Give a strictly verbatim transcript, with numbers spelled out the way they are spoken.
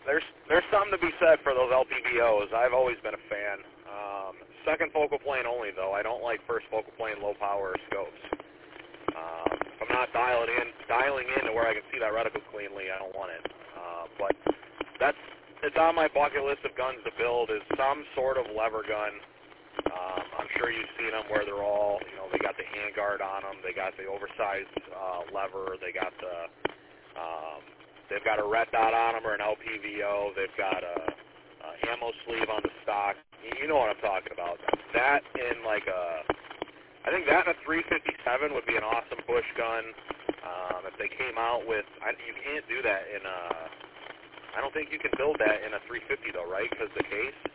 there's there's something to be said for those L P V Os. I've always been a fan. Um, second focal plane only, though. I don't like first focal plane low power scopes. Um, if I'm not dialing in, dialing in to where I can see that reticle cleanly, I don't want it. Uh, but that's it's on my bucket list of guns to build is some sort of lever gun. Um, I'm sure you've seen them where they're all, you know, they got the handguard on them, they got the oversized uh, lever, they got the, um, they've got a red dot on them or an L P V O, they've got a, a ammo sleeve on the stock. You know what I'm talking about. That in like a, I think that in a three fifty-seven would be an awesome bush gun. Um, if they came out with, I, you can't do that in a, I don't think you can build that in a three fifty though, right? Because the case.